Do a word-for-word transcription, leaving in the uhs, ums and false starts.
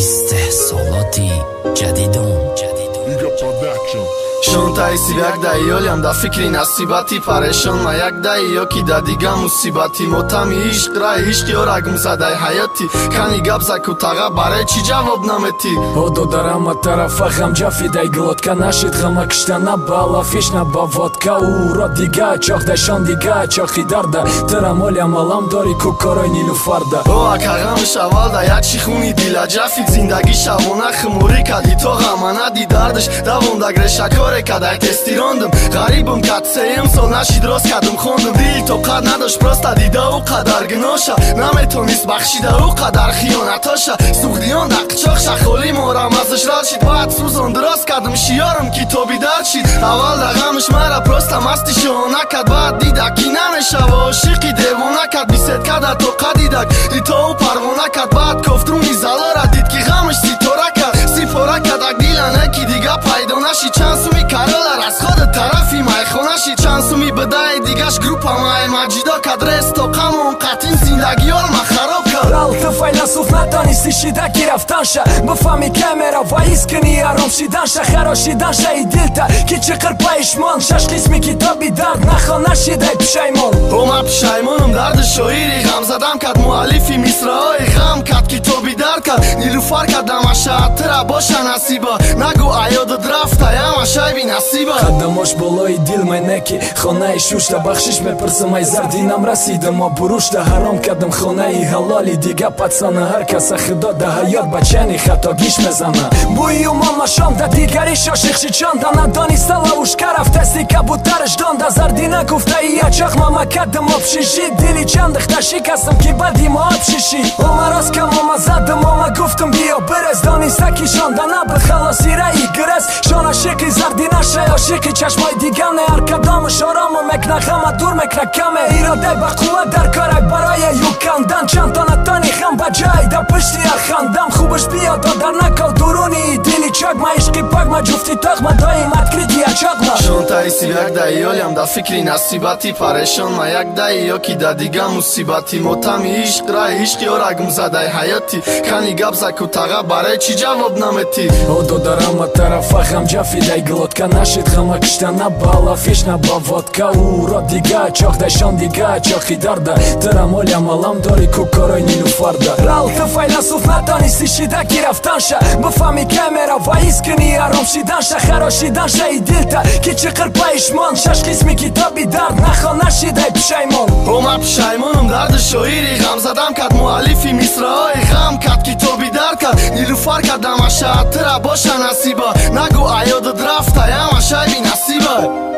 استحصالاتی جدیدون شون تایسی یک داییولیم دا فکری نصیباتی پریشان ما یک داییو کی دا دیگه مصیباتی متامی عشق رای عشقی و رگم زدای حیاتی کنی گپ زکو تاقا برای چی جواب نمتی Оду дарама тарафа ғамҷа фидай глотка нашид ғама киштана бала фишна ба водка уро дига чох дашон дига чохи дарда тарамолям алам дори кукорой нилуфарда о акағамш авалда як чи хуни дила ҷафид зиндаги шавона хмури кади то ғаманади дардш давондагре шакоре кадай тести рондым ғарибам кад сеем сол нашид рост кадам хондым дил то қад надошт просто дида у қадар гноша наметонист бахшида у қадар хиёнатоша сухдиён дақчоқ шахоли морам азш рад шид баъд сӯзон дроз кадам шиёрам китоби дар шид аввал дағамш мара просто масти шоҳона кад баъд дида ки намешава ошиқи девона кад бисед када то қадидак дитоу парвона кад баъд кофтруни залора дид ки ғамш ситора кад сипора кадак дилане ки дига пайдо наши чанд суми каролар аз хода тарафи майхонаши чанд суми бадаи дигаш группа май маҷидо кад ресто қамон қатин зиндагиёлма хароб кад Рал ты файласуф натонисти шидаки рафтанша бифами камера ва искни аром шиданша харошиданша и дилта ки чиқир паишмон шаш қисми китоби дард нахона шидай пишаймон ома пишаймонам дарди шоири ғам задам кад муаллифи мисраҳои ғам кад китоби дард кад нилуфар кадам ашаатира боша насиба нагу аёдат рафта ямашайби насиба қадамош болои дил майнеки хонаи шушта бахшиш мепирсам ай зардинам расидам мо бурушта ҳаром кардам хонаи ҳалоли дига пацана ҳар каса худо да ҳаёт бачани хато гиш мезана бӯи умомашон да дигари шошиқшичон да надониста лавушка рафтасти кабутарш дон да зардина гуфта иячах мама кадам обшиши дили чандахта шикастам ки бади мо обшиши ома роскам ома задам ома гуфтам биё бирез дониста ки шонда наби халосира игрес шона шиқи зардинаша ошиқи чашмои дигане ҳар кадомаш орому мекна ғама дур мекна каме ироде ба қувват дар корак барои юкандан чандта натони хам ба ҷай да пишти ҳар хандам хубаш биёд дар накол дуруни дили чогма ишқи пакма ҷуфти тоқма доим открити ячоқма шон тайси як дайёлям да фикри насибати парешон ма як дайё ки да дига мусибати мотами ишқ рай ишқи о рагм задай ҳаёти кани гап заку таға барай чӣ ҷавоб наметӣ оду дарама тарафа ғамҷа фидай глотка нашид ғама киштана бала фишна ба водка уро дига чох дашон дига чохи дарда тарамолям алам дори кукорой нилуфарда рал ты файласуф натонисти шидаки рафтанша бифами камера ва искни аром шиданша харошиданша и дилта ки чиқир паишмон шаш қисми китоби дард нахона шидай пишаймон ома пишаймонам дарди шоири ғам задам кад муаллифи мисраҳои ғам кад китоби дард кад нилуфар кадам ашаатира боша насиба нагу аёдат рафта ямашайби насиба